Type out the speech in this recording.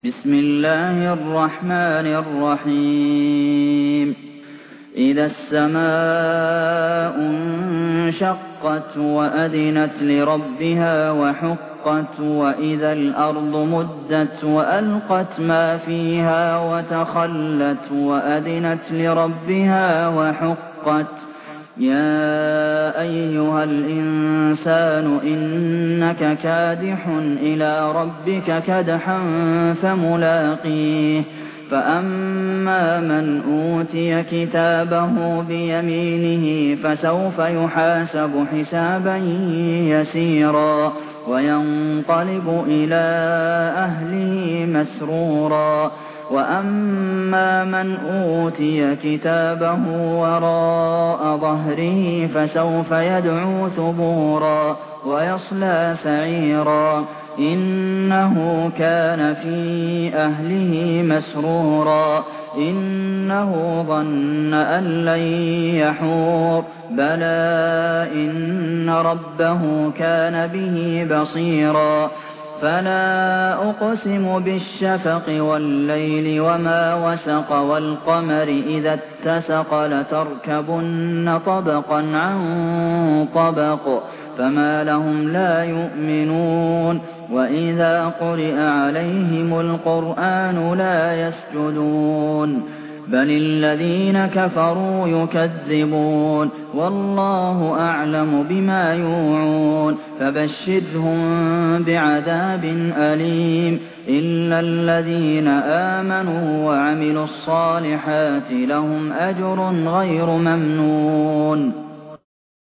بسم الله الرحمن الرحيم إذا السماء انشقت وأذنت لربها وحقت وإذا الأرض مدت وألقت ما فيها وتخلت وأذنت لربها وحقت يا أيها الإنسان إنك كادح إلى ربك كدحا فملاقيه فأما من أوتي كتابه بيمينه فسوف يحاسب حسابا يسيرا وينقلب إلى أهله مسرورا وأما من أوتي كتابه وراء ظهره فسوف يدعو ثبورا ويصلى سعيرا إنه كان في أهله مسرورا إنه ظن أن لن يحور بلى إن ربه كان به بصيرا فلا أقسم بالشفق والليل وما وسق والقمر إذا اتسق لتركبن طبقا عن طبق فما لهم لا يؤمنون وإذا قرئ عليهم القرآن لا يسجدون بل الذين كفروا يكذبون والله أعلم بما يوعون فبشرهم بعذاب أليم إلا الذين آمنوا وعملوا الصالحات لهم أجر غير ممنون